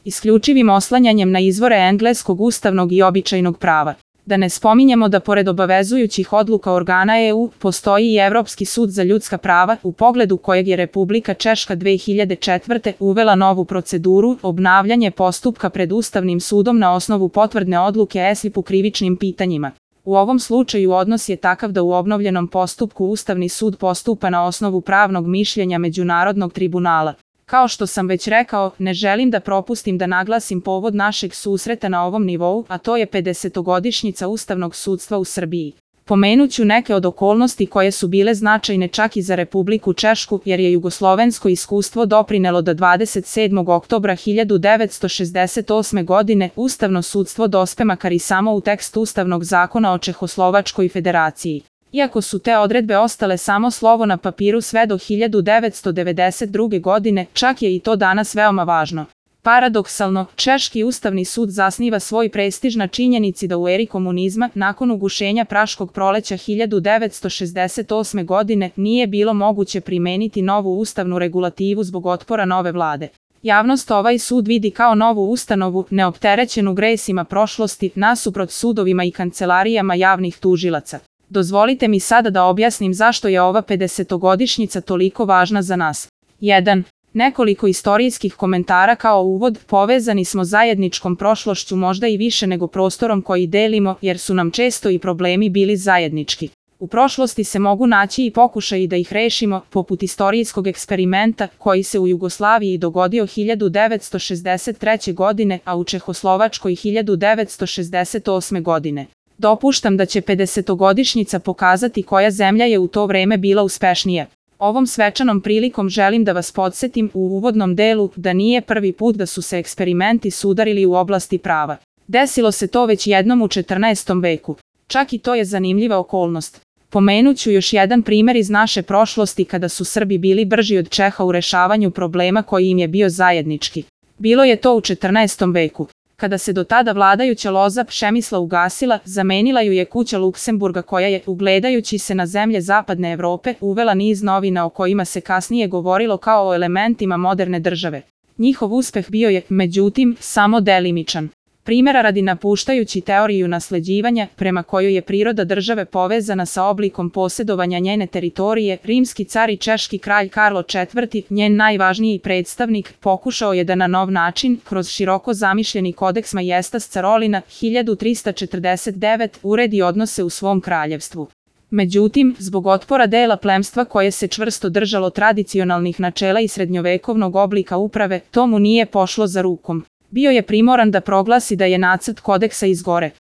isključivim oslanjanjem na izvore engleskog ustavnog i običajnog prava. Da ne spominjemo da pored obavezujućih odluka organa EU, postoji i Evropski sud za ljudska prava, u pogledu kojeg je Republika Češka 2004. uvela novu proceduru, obnavljanje postupka pred Ustavnim sudom na osnovu potvrdne odluke ESIP u krivičnim pitanjima. U ovom slučaju odnos je takav da u obnovljenom postupku Ustavni sud postupa na osnovu pravnog mišljenja Međunarodnog tribunala. Kao što sam već rekao, ne želim da propustim da naglasim povod našeg susreta na ovom nivou, a to je 50-godišnjica Ustavnog sudstva u Srbiji. Pomenuću neke od okolnosti koje su bile značajne čak i za Republiku Češku, jer je jugoslovensko iskustvo doprinelo da 27. oktobra 1968. godine Ustavno sudstvo dospe makar i samo u tekst Ustavnog zakona o Čehoslovačkoj federaciji. Iako su te odredbe ostale samo slovo na papiru sve do 1992. godine, čak je i to danas veoma važno. Paradoksalno, Češki Ustavni sud zasniva svoj prestiž na činjenici da u eri komunizma, nakon ugušenja Praškog proleća 1968. godine, nije bilo moguće primeniti novu ustavnu regulativu zbog otpora nove vlade. Javnost ovaj sud vidi kao novu ustanovu, neopterećenu gresima prošlosti, nasuprot sudovima i kancelarijama javnih tužilaca. Dozvolite mi sada da objasnim zašto je ova 50-godišnjica toliko važna za nas. 1. Nekoliko istorijskih komentara kao uvod, povezani smo zajedničkom prošlošću možda i više nego prostorom koji delimo, jer su nam često i problemi bili zajednički. U prošlosti se mogu naći i pokušaji da ih rešimo, poput istorijskog eksperimenta koji se u Jugoslaviji dogodio 1963. godine, a u Čehoslovačkoj 1968. godine. Dopuštam da će 50-godišnjica pokazati koja zemlja je u to vreme bila uspešnija. Ovom svečanom prilikom želim da vas podsjetim u uvodnom delu da nije prvi put da su se eksperimenti sudarili u oblasti prava. Desilo se to već jednom u 14. veku. Čak i to je zanimljiva okolnost. Pomenuću još jedan primjer iz naše prošlosti kada su Srbi bili brži od Čeha u rešavanju problema koji im je bio zajednički. Bilo je to u 14. veku. Kada se do tada vladajuća loza Přemysla ugasila, zamenila ju je kuća Luksemburga koja je, ugledajući se na zemlje zapadne Evrope, uvela niz novina o kojima se kasnije govorilo kao o elementima moderne države. Njihov uspeh bio je, međutim, samo delimičan. Primjera radi, napuštajući teoriju nasleđivanja, prema kojoj je priroda države povezana sa oblikom posjedovanja njene teritorije, rimski car i češki kralj Karlo IV, njen najvažniji predstavnik, pokušao je da na nov način, kroz široko zamišljeni kodeks Majestas Carolina 1349, uredi odnose u svom kraljevstvu. Međutim, zbog otpora dela plemstva koje se čvrsto držalo tradicionalnih načela i srednjovekovnog oblika uprave, to mu nije pošlo za rukom. Bio je primoran da proglasi da je nacrt kodeksa izgore.